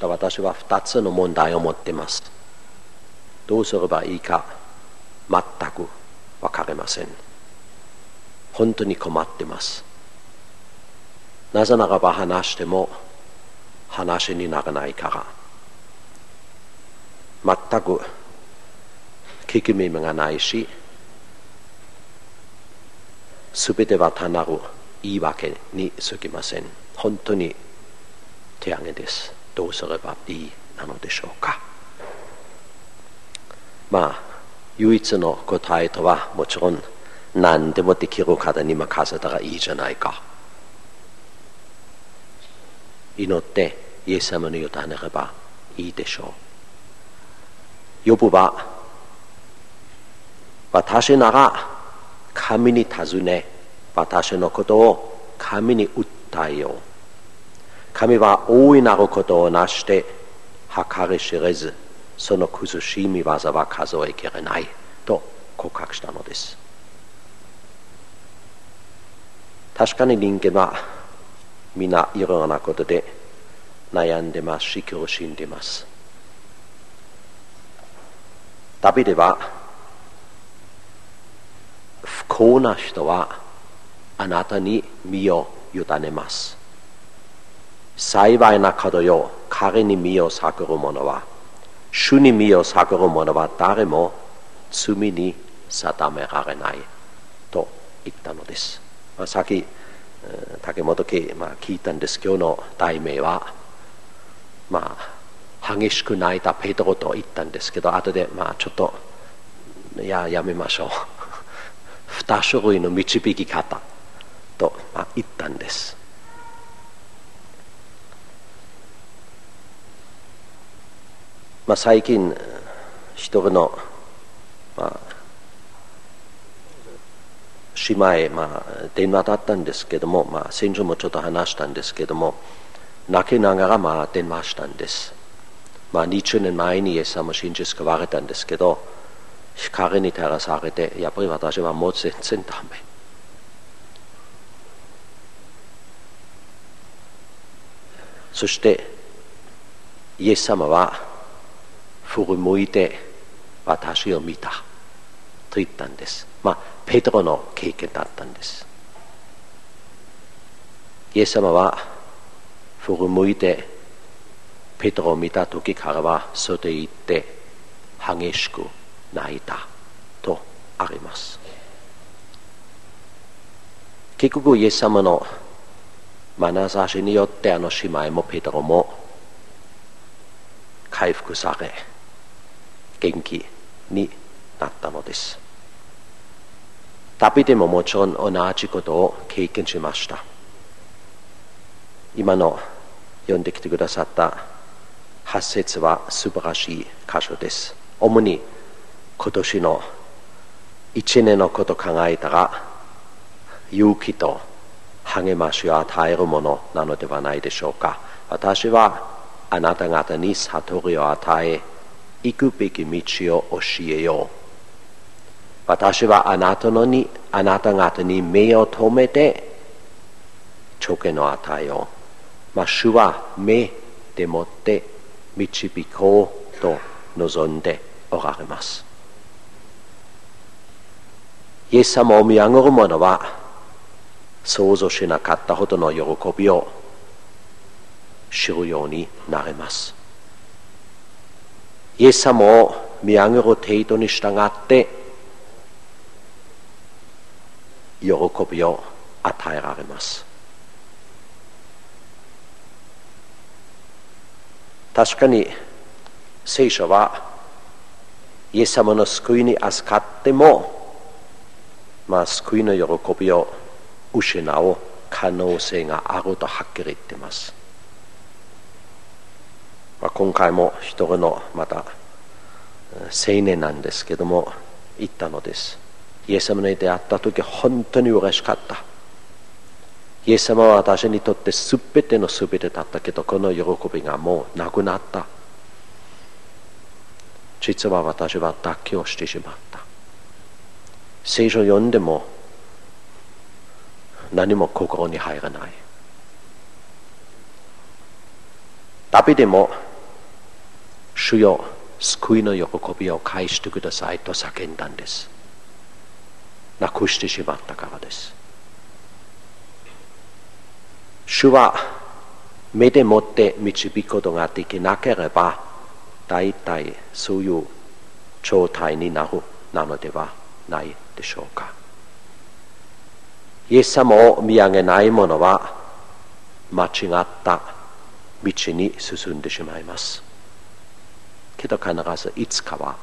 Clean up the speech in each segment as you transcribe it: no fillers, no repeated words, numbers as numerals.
した。私は2つの問題を持っています。どうすればいいか全く分かりません。本当に困っています。なぜならば話しても話にならないから。全く聞き耳がないし、すべては単なる言い訳に過ぎません。本当に手上げです。どうすればいいなのでしょうか。唯一の答えとはもちろん何でもできる方に任せたらいいじゃないか。祈ってイエス様に委ねればいいでしょう。ヨブは私なら神に尋ね、私のことを神に訴えよう。神は大いなることをなして計り知れず、その苦しみ技は数えきれないと告白したのです。確かに人間は皆いろんなことで悩んでますし苦しんでいます。ダビデは不幸な人はあなたに身を委ねます。幸いな門よ、彼に身を探る者は、主に身を探る者は誰も罪に定められないと言ったのです。さっき竹本家聞いたんです。今日の題名は激しく泣いたペテロと言ったんですけど、後でちょっとやめましょう。2種類の導き方と言ったんです。最近一人の姉妹電話だったんですけども、先週もちょっと話したんですけども、泣きながら電話したんです。20年前にイエス様を信じ救われたんですけど、光に照らされて、やっぱり私はもう全然ダメ。そしてイエス様は振り向いて私を見たと言ったんです。ペテロの経験だったんです。イエス様は振り向いてペテロを見た時からは外へ行って激しく泣いたとあります。結局イエス様の眼差しによって姉妹もペテロも回復され元気になったのです。ダビデももちろん同じことを経験しました。今の読んできてくださった8節は素晴らしい箇所です。主に今年の1年のことを考えたら勇気と励ましを与えるものなのではないでしょうか。私はあなた方に悟りを与え、行くべき道を教えよう。私はあなた方に目を留めて知見を与えよう。主は目でもって導こうと望んでおられます。イエス様を見上げる者は想像しなかったほどの喜びを知るようになれます。イエス様を見上げる程度に従って喜びを与えられます。確かに聖書はイエス様の救いに預かっても、救いの喜びを失う可能性があるとはっきり言っています。今回も一人のまた青年なんですけども言ったのです。イエス様に出会った時本当に嬉しかった。イエス様は私にとって全ての全てだったけど、この喜びがもうなくなった。実は私は妥協してしまった。聖書を読んでも何も心に入らない。ダビデも主よ、救いの喜びを返してくださいと叫んだんです。なくしてしまったからです。主は目でもって導くことができなければ、大体そういう状態になるのではないでしょうか。イエス様を見上げない者は間違った道に進んでしまいます。けど必ずいつかは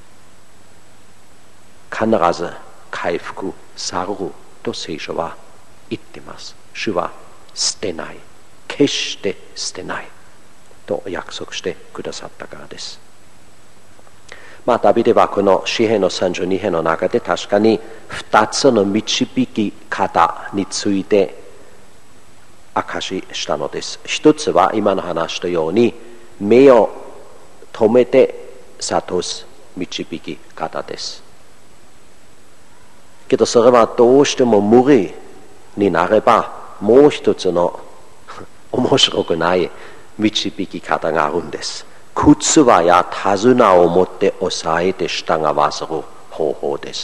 必ず回復されると聖書は言っています。主は捨てない、決して捨てないと約束してくださったからです。ダビデはこの詩編の32編の中で確かに2つの導き方について明かししたのです。一つは今の話のように目を止めて諭す導き方です。けどそれはどうしても無理になればもう一つの面白くない導き方があるんです。靴輪や手綱を持って押さえて従わせる方法です。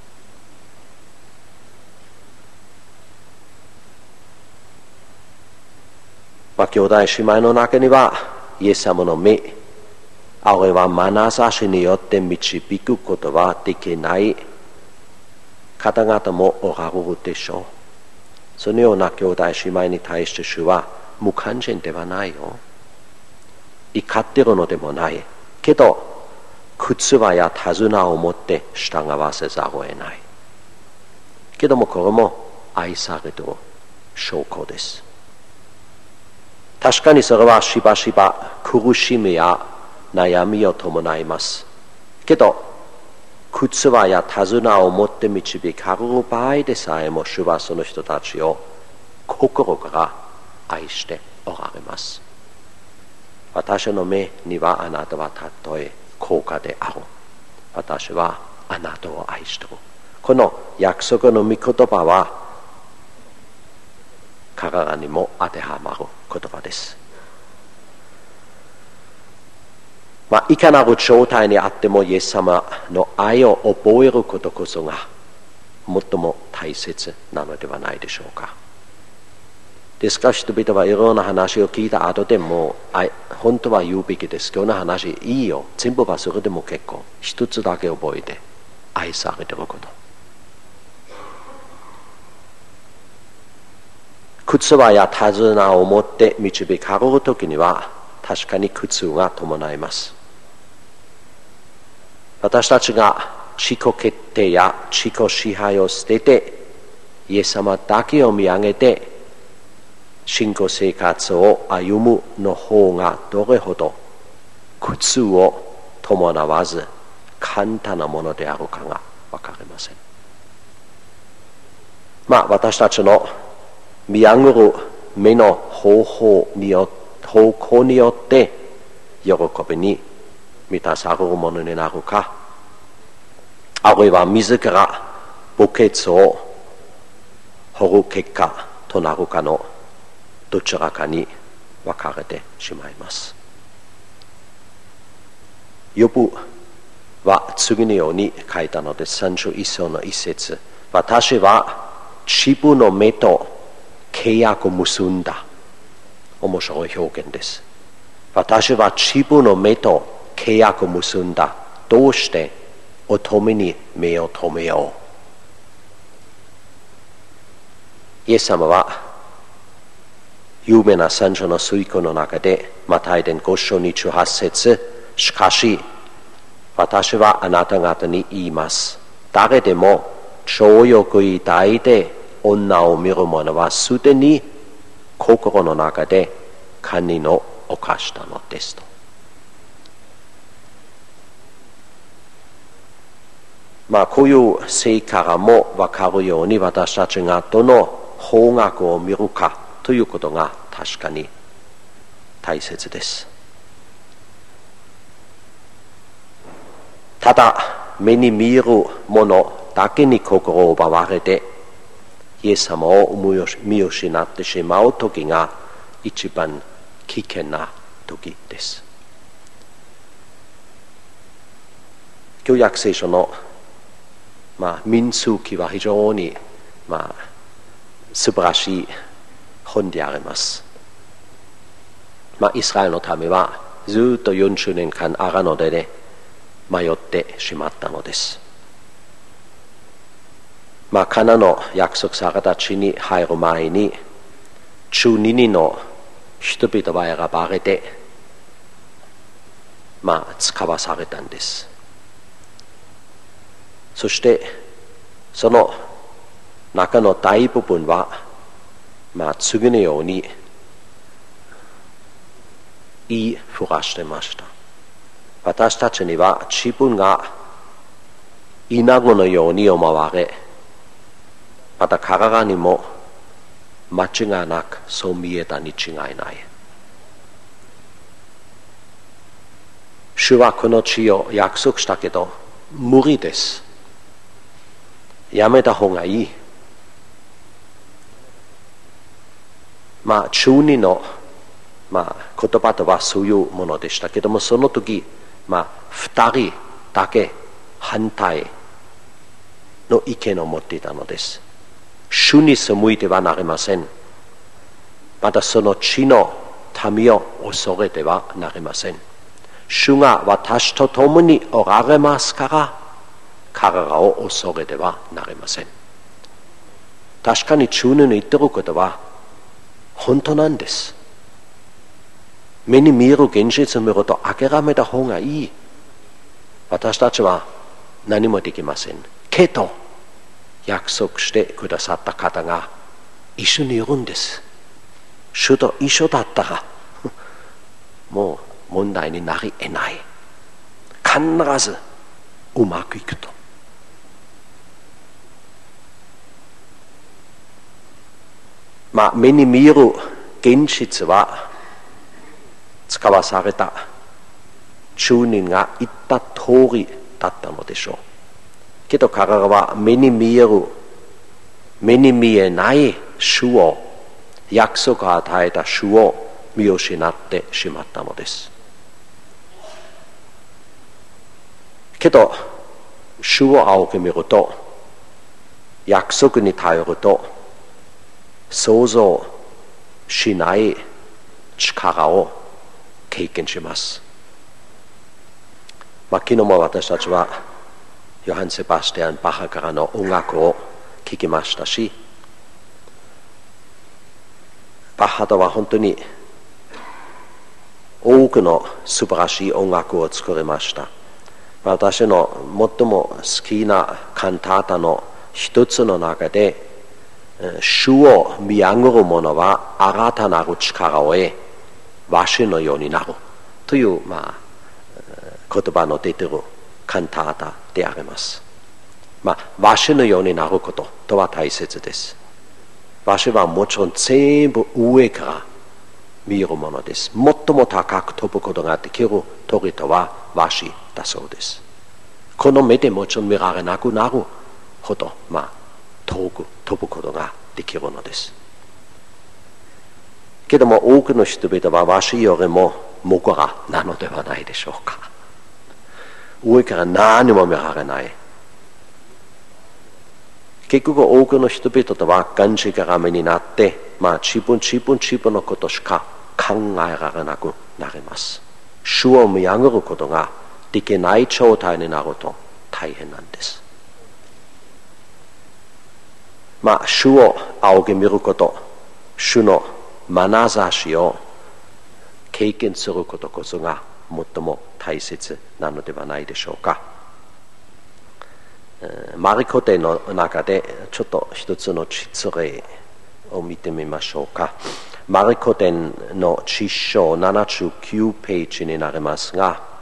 兄弟姉妹の中にはイエス様の目、あるいは眼差しによって導くことはできない方々もおられるでしょう。そのような兄弟姉妹に対して主は無関心ではないよ。怒っているのでもない。けど、靴輪や手綱を持って従わせざるを得ない。けどもこれも愛されている証拠です。確かにそれはしばしば苦しみや悩みを伴います。けど、靴輪や手綱を持って導かれる場合でさえも主はその人たちを心から愛しておられます。私の目にはあなたはたとえ高価である。私はあなたを愛している。この約束の御言葉は彼らにも当てはまる言葉です。いかなる状態にあってもイエス様の愛を覚えることこそが最も大切なのではないでしょうか。ですから人々はいろんな話を聞いた後でも本当は言うべきです。今日の話いいよ。全部はそれでも結構。一つだけ覚えて愛されていること。靴輪や手綱を持って導かれるときには確かに苦痛が伴います。私たちが自己決定や自己支配を捨ててイエス様だけを見上げて信仰生活を歩むの方がどれほど苦痛を伴わず簡単なものであるかが分かりません。私たちの見上げる目の方向によって喜びに満たされるものになるか、あるいは自ら墓穴を掘る結果となるかのどちらかに分かれてしまいます。ヨブは次のように書いたのです。31章の一節。私は自分の目と契約を結んだ。面白い表現です。私は自分の目と契約を結んだ。どうして乙女に目を留めよう。イエス様は有名な三章の水句の中でマタイ伝5章28節、しかし私はあなた方に言います。誰でも情欲に抱いて女を見る者はすでに心の中で神の犯したのですと。こういう聖からも分かるように私たちがどの方角を見るかということが確かに大切です。ただ目に見えるものだけに心を奪われてイエス様を見失ってしまう時が一番危険な時です。 旧約聖書の、民数記は非常に、素晴らしい本であります。イスラエルの民はずっと40年間荒野で迷ってしまったのです。カナンの約束された地に入る前に12人の人々は選ばれて、使わされたんです。そしてその中の大部分は、次のように言いふらしてました。私たちには自分がイナゴのように思われ、また彼らにも間違いなくそう見えたに違いない。主はこの地を約束したけど無理です。やめた方がいい。中二の、言葉とはそういうものでしたけども、その時、二人だけ反対の意見を持っていたのです。主に背いてはなりません。またその地の民を恐れてはなりません。主が私と共におられますから、彼らを恐れてはなりません。確かに中二の言っていることは本当なんです。目に見える現実を見ると諦めた方がいい。私たちは何もできません。けど約束してくださった方が一緒にいるんです。主と一緒だったらもう問題になり得ない。必ずうまくいくと。目に見える現実は使わされた中人が言った通りだったのでしょう。けど彼らは目に見える、目に見えない主を、約束を与えた主を見失ってしまったのです。けど主を仰ぎ見ると、約束に頼ると想像しない力を経験します。昨日も私たちはヨハン・セバスティアン・バッハからの音楽を聴きましたし、バッハとは本当に多くの素晴らしい音楽を作りました。私の最も好きなカンタータの一つの中で、主を見上げる者は新たなる力を得、和紙のようになるという、言葉の出ているカンタータであります。和紙のようになることとは大切です。和紙はもちろん全部上から見るものです。最も高く飛ぶことができる鳥とは和紙だそうです。この目でもちろん見られなくなるほど、遠く飛ぶことができるのです。けども多くの人々は和紙よりもモグラなのではないでしょうか。上から何も見られない。結局多くの人々とはがんじがらめになって、自分のことしか考えられなくなります。主を見上げることができない状態になると大変なんです。主を仰ぎ見ること、主の眼差しを経験することこそが最も大切なのではないでしょうか。マリコテの中でちょっと一つの実例を見てみましょうか。マリコテの実章79ページになりますが、